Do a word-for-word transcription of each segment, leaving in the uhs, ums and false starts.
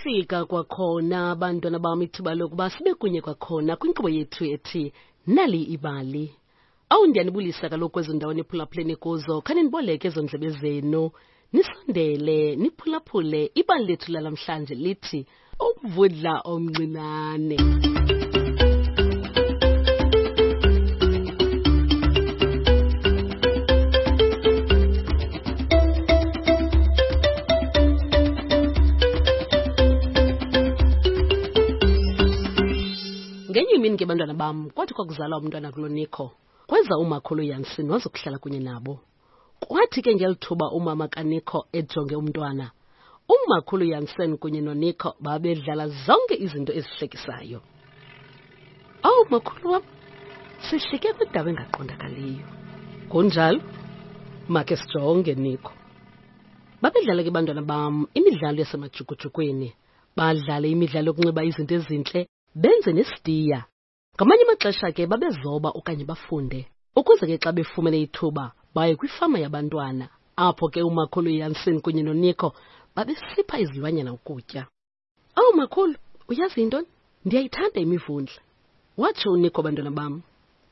Liyafika kwakhona abantwana bami ithuba lokuba sibe kunye kwakhona kwinkqubo yethu ethi Nali Ibali. Awu ndiyanibulisa kaloku kwezo ndawo niphulaphuleni kuzo, khani niboleke ezo ndlebe zenu, nisondele, niphulaphule. Ibali lethu lalamhlanje lithi umvundla omncinane. Ngenye imini ke bantwana bam, kwathi kwakuzalwa umntwana kuLoniko, kweza umakhulu Jansen wazokuhlala kunye nabo. Kwathi ke ngelithuba umama kaNiko ejonge umntwana, umakhulu Jansen kunye noNiko babedlala zonke izinto ezihlekisayo. Awu makhulu wam, sihlike kwindaba engaqondakaliyo. Kunjalo? Makhe sijonge Niko. Babedlala ke bantwana bam imidlalo yasemajukujukwini, badlale imidlalo yokunxiba izinto ezintle, benze nesidiya. Ngamanye amaxesha ke babezoba okanye bafunde, ukuze ke xa befumene ithuba baye kwifama yabantwana, apho ke umakhulu Jansen kunye noNiko babesipha izilwanyana ukutya. Awu makhulu, uyazi yintoni? Ndiyayithanda imivundla. Watsho uNiko bantwana bam.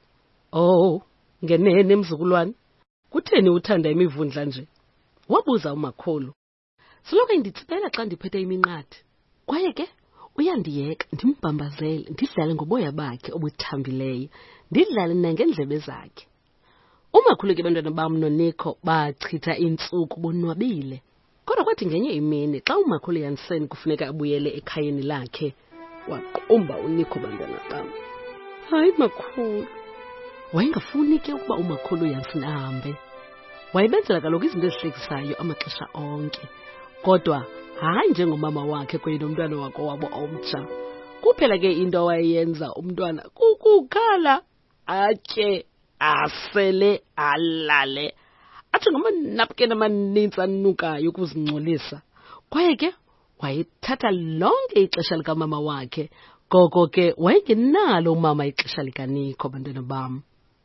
Oh, ngenene mzukulwane, kutheni uthanda imivundla nje? Wabuza umakhulu. Soloko nditsibela xa ndiphethe iminqathe, kwaye ke uyandiyeka ndimbambazele, ndidlale ngoboya bakhe obuthambileyo, ndidlale nangendlebe zakhe. Umakhulu ke bantwana bam noNiko bachitha iintsuku bonwabile. Kodwa kwathi ngenye imini xa umakhulu Jansen kufuneka abuyele ekhayeni lakhe, waqumba uNiko bantwana bam. Hayi makhulu, wayengafuni ke ukuba umakhulu Jansen ahambe. Wayebenzela kaloku izinto ezihlekisayo amaxesha onke, kodwa hayi njengomama wakhe kunye nomntwana wako wabo omtsha. Kuphela ke into awayenza umntwana kukukhala, atye, asele, alale, athi ngamanapukeni amanintsi anukayo ukuzingcolisa. Kwaye ke wayethatha lonke ixesha likamama wakhe, ngoko ke wayengenalo umama ixesha likaNiko bantwana bam.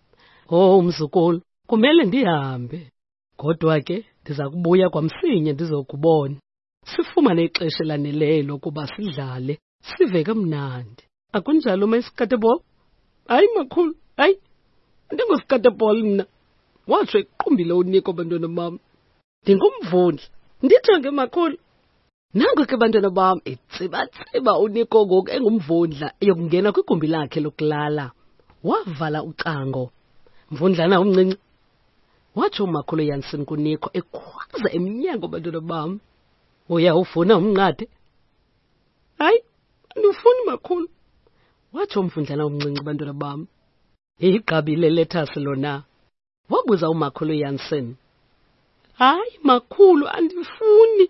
Oh mzukulu, kumele ndihambe, kodwa ke ndiza kubuya kwamsinya ndizokubona. Sifumane ixesha elaneleyo lokuba sidlale, sive kamnandi. Akunjalo mayisikatebol? Hayi makhulu, hayi, ndingusikatebol mna. Watsho equmbile uNiko bantwana bam. Ndingumvundla, ndijonge makhulu. Nango ke bantwana bam etsibatsiba uNiko ngoku engumvundla eyokungena kwigumbi lakhe lokulala. Wavala ucango. Mvundlana umncinci, watsho umakhulu Jansen kuNiko ekhwaza emnyango bantwana bam. Uyawufuna umnqathe? Hayi, andifuni makhulu, watsho umvundlana omncinci bantwana bam. Igqabile lethasi lona, wabuza umakhulu Jansen. Hayi makhulu, andifuni.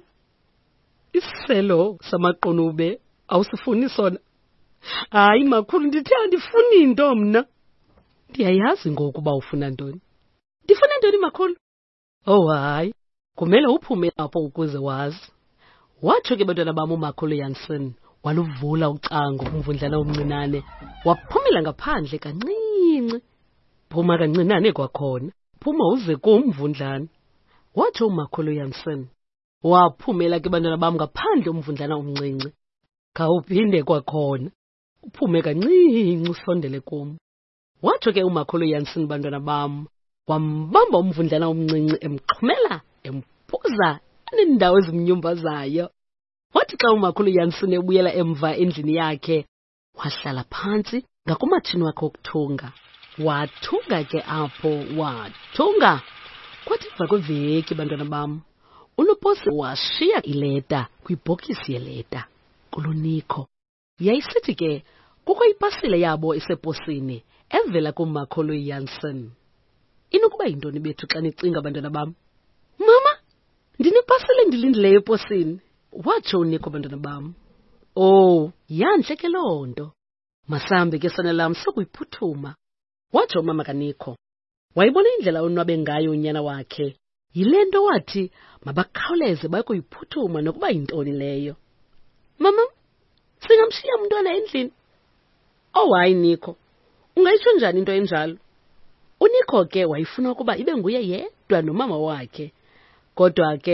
Isiselo samaqunube awusifuni sona? Hayi makhulu, ndithe andifuni nto mna. Ndiyayazi ngoku uba ufuna ntoni. Ndifuna ntoni makhulu? Oh hayi, kumele uphume apho ukuze wazi. Watsho ke bantwana bam umakhulu Jansen waluvula ucango umvundlana omncinane, waphumela ngaphandle kancinci. Phuma kancinane kwakhona, phuma uze kumvundlana. Watsho umakhulu Jansen. Waphumela ke bantwana bam ngaphandle umvundlana omncinci. Khawuphinde kwakhona, uphume kancinci usondele kum. Watsho ke umakhulu Jansen bantwana bam, wambamba umvundlana omncinci emxhumela, empuza nendawo ezimnyumbazayo. Wathi xa umakhulu Jansen ebuyela emva endlini yakhe, wahlala phantsi ngakumatshini wakhe wokuthunga. Wathunga ke apho, wathunga. Kwathi emva kweveki bantwana bam, unoposi washiya ileta kwibhokisi yeleta kuLoniko. Yayisithi ke kukho ipasile yabo eseposini evela kumakhulu Jansen. Inokuba yintoni bethu xa nicinga bantwana bam? Mama, ndinepasile endilindileyo eposini, watsho uNiko bantwana bam. Oh, yantle ke loo nto. Masambe ke sana lam sokuyiphuthuma, watsho umama kaNiko. Wayibona indlela onwabe ngayo unyana wakhe, yile nto wathi mabakhawuleze bayokuyiphuthuma nokuba yintoni leyo. Mama, singamshiya umntwana endlini? Oh hayi Niko, ungayitsho njani into enjalo? uNiko ke wayifuna ukuba ibe nguye yedwa nomama wakhe, kodwa ke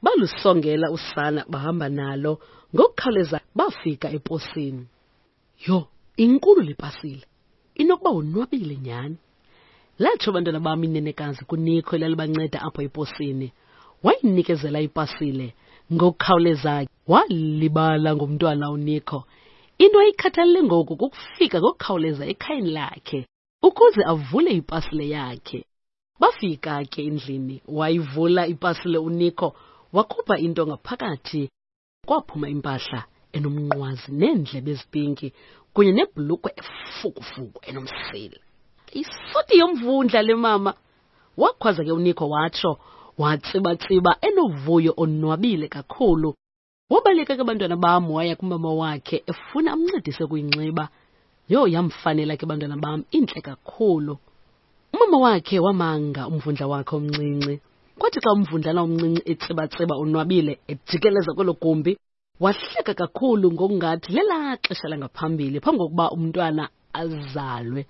balusongela usana bahamba nalo ngokukhawuleza bafika eposini. Yo, inkulu le pasile. Inokuba wonwabile nyani. Latsho bantwana bami inenekazi kuNikho elalibanceda apho eposini. Wayinikezela ipasile ngokukhawuleza walibala ngomntwana uNikho. Into ayikhathalele ngoku kukufika ngokukhawuleza ekhayeni lakhe ukuze avule ipasile yakhe. Bafika ke endlini, wayivula ipasile uNikho, wakhupha into ngaphakathi. Kwaphuma impahla enomnqwazi neendlebe ezipinki kunye nebhulukwe efukufuku enomsila. Isuti yomvundla le mama. Wakhwaza ke uNikho watsho, watsiba-tsiba enovuyo onwabile kakhulu. Wabaleka ke bantwana bam waya kumama wakhe efuna amncedise kuyinxiba. Yo, yamfanela ke bantwana bam intle kakhulu. Umama wakhe wamanga umvundla wakhe omncinci. Kwathi xa umvundlana omncinci etsiba-tsiba onwabile ejikeleza kwelo gumbi, wahleka kakhulu ngokungathi lela xesha langaphambili phambi kokuba umntwana azalwe.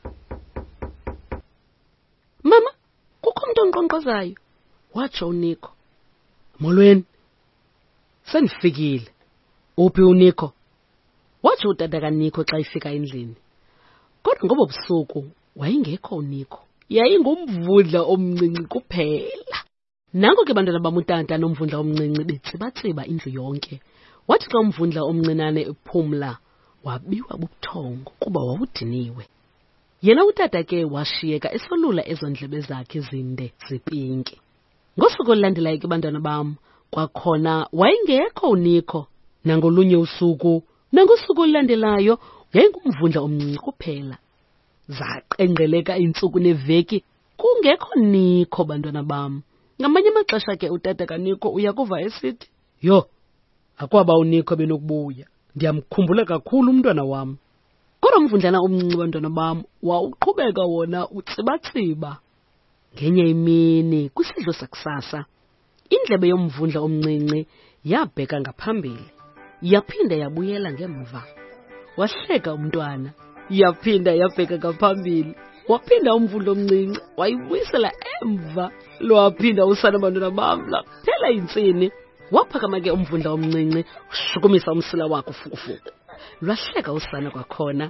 Mama, kukho umntu onqonqozayo, watsho uNikho. Molweni, sendifikile. Uphi uNikho? Watsho utata kaNikho xa ifika endlini. Kodwa ngobo busuku wayengekho uNikho, yayingumvundla omncinci kuphela. Nanko ke bantwana bam utata nomvundla omncinci betsiba-tsiba indlu yonke. Wathi xa umvundla omncinane ephumla, wabiwa bubuthongo kuba wawudiniwe. Yena utata ke washiyeka esolula ezo ndlebe zakhe zinde zipinki. Ngosuku olulandelayo ke bantwana bam, kwakhona wayengekho uNikho. Nangolunye usuku, nangosuku olulandelayo, yayingumvundla omncinci kuphela. Zaqengeleka iintsuku neveki kungekho Nikho bantwana bam. Ngamanye amaxesha ke utata kaNikho uyakuva esithi, yo, akwaba uNikho benokubuya. Ndiyamkhumbula kakhulu umntwana wam. Kodwa umvundlana omncinci bantwana bam wawuqhubeka wona utsiba-tsiba. Ngenye imini kwisidlo sakusasa, indlebe yomvundla omncinci yabheka ngaphambili, yaphinda yabuyela ngemva. Wahleka umntwana, yaphinda yabheka ngaphambili. Waphinda umvundla omncinci wayibuyisela emva. Lwaphinda usana bantwana bam laphela intsini. Waphakama ke umvundla omncinci ushukumisa umsila wakhe ufukufuku. Lwahleka usana kwakhona.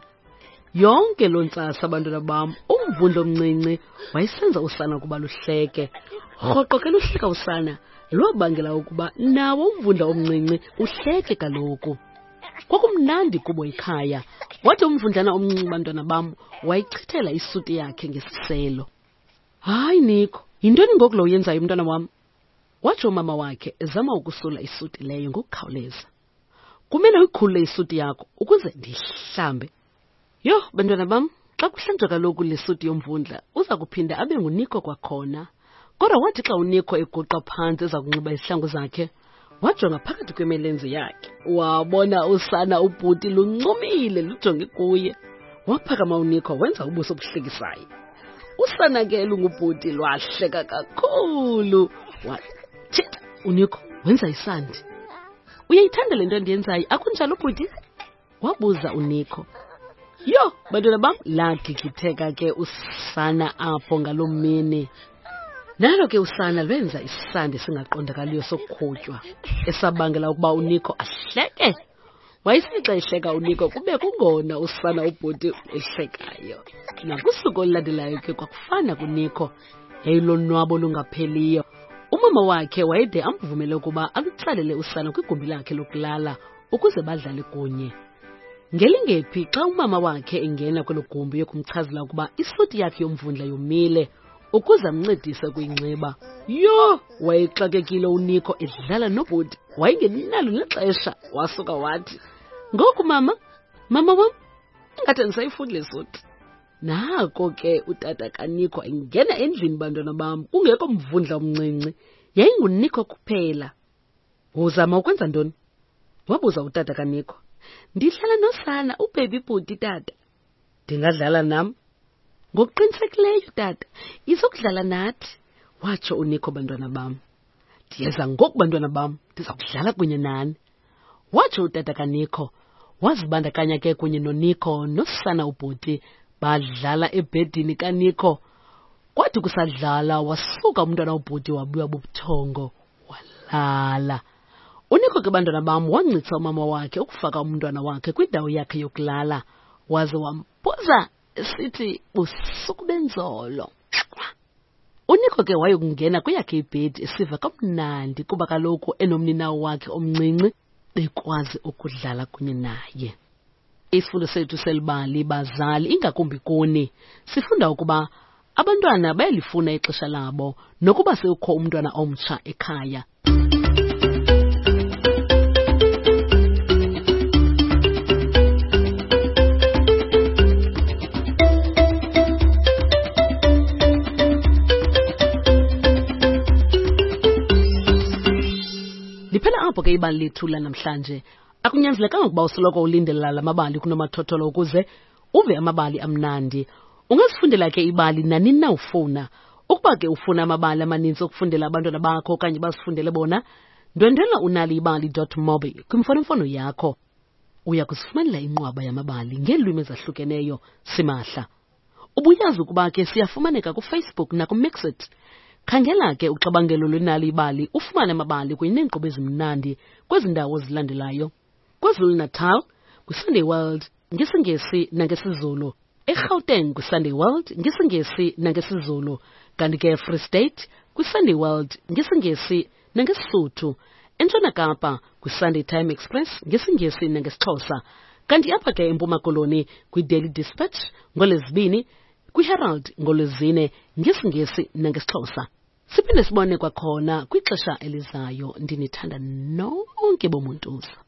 Yonke loo ntsasa bantwana bam, umvundla omncinci wayesenza usana ukuba luhleke. Rhoqo ke luhleka usana, lwabangela ukuba nawo umvundla omncinci uhleke kaloku. Kwakumnandi kubo ekhaya. Wathi umvundlana omncinci bantwana bam wayichithela isuti yakhe ngesiselo. Hayi Nikho, yintoni ngoku lo uyenzayo umntwana wam? Watsho umama wakhe ezama ukusula isuti leyo ngokukhawuleza. Kumele uyikhulule isuti yakho ukuze ndihlambe. Yo, bantwana bam, xa kuhlanjwa kaloku le suti yomvundla, uza kuphinda abe nguNikho kwakhona. Kodwa wathi xa uNikho eguqa phantsi eza kunxiba izihlangu zakhe, wajonga phakathi kwemelenzi yakhe. Wabona usana ubhuti luncumile lujonge kuye. Waphakama uNikho wenza ubuso obuhlekisayo. Usana ke lungubhuti lwahleka kakhulu. Wathi, uNikho, wenza isandi. Uyayithanda le nto endiyenzayo, akunjalo bhuti? Wabuza uNikho. Yo, bantwana bam, lagigitheka ke usana apho ngaloo mini. Nalo ke usana lwenza isandi singaqondakaliyo sokukhutywa, esabangela ukuba uNikho ahleke. Wayesixa ehleka uNikho kube kungona usana ubhuti ehlekayo. Nakusuku olulandelayo ke kwakufana kuNikho, yayilonwabo lungapheliyo. Umama wakhe wayede amvumele ukuba alutsalele usana kwigumbi lakhe lokulala ukuze badlale kunye. Ngelingephi xa umama wakhe engena kwelo gumbi yokumchazela ukuba isuti yakhe yomvundla yomile ukuze amncedise kuyinxiba. Yo, wayexakekile uNikho edlala nobhuti. Wayengenalo nexesha, wasuka wathi, ngoku mama, mama wam, ingathi andisayifuni le suti. Nako ke utata kaNikho engena endlini bantwana bam, kungekho mvundla omncinci, yayinguNikho kuphela. Uzama ukwenza ntoni? Wabuza utata kaNikho. Ndidlala nosana ubaby bhuti tata. Ndingadlala nam? Ngokuqinisekileyo tata, izokudlala nathi, watsho uNikho bantwana bam. Ndiyeza ngoku bantwana bam, ndiza kudlala kunye nani, watsho utata kaNikho. Wazibandakanya ke kunye noNikho nosana ubhuti badlala ebhedini kaNikho. Kwathi kusadlala wasuka umntwana ubhuti wabuya bubuthongo walala. kudala. Unikho ke bantwana bam wancitsa umama wakhe ukufaka umntwana wakhe kwindawo yakhe yokulala, waze wambuza esithi busuku benzolo. Unikho ke wayokungena kweyakhe ibhedi esiva kamnandi kuba kaloku enomninawo wakhe omncinci bekwazi ukudlala kunye naye. Isifundo sethu selibali bazali, ingakumbi kuni, sifunda ukuba abantwana bayalifuna ixesha labo nokuba sekukho umntwana omtsha ekhaya. Liphela apho ke ibali lethu lanamhlanje. Akunyanzelekanga ukuba usoloko ulindelela la mabali kunomathotholo ukuze uve amabali amnandi. Ungazifundela ke ibali nanini na ufuna. Ukuba ke ufuna amabali amaninzi okufundela abantwana bakho okanye bazifundele bona, ndwendwela unalibali dot mobi kwimfonomfono yakho. Uya kusifumanela inqwaba yamabali ngeelwimi ezahlukeneyo simahla. Ubuyazi ukuba ke siyafumaneka kuFacebook nakuMixit. Khangela ke uxabangelo lwenalibali ufumane amabali kunye neenkqubo ezimnandi kwezi ndawo zilandelayo: KwaZulu Natal kwiSunday World ngesingesi nangesizulu, eGauteng kwiSunday World ngesingesi nangesizulu, kanti ke eFree State kwiSunday World ngesingesi nangeSotho, eNtshona Kapa kwiSunday Time Express ngesingesi nangeXhosa, kanti apha ke eMpuma Koloni kwiDaily Dispatch ngoLwezibini, kwiHerald ngoLwezine ngesingesi nangeXhosa. Siphinde sibone kwakhona kwixesha elizayo. Ndinithanda nonke bomuntuza.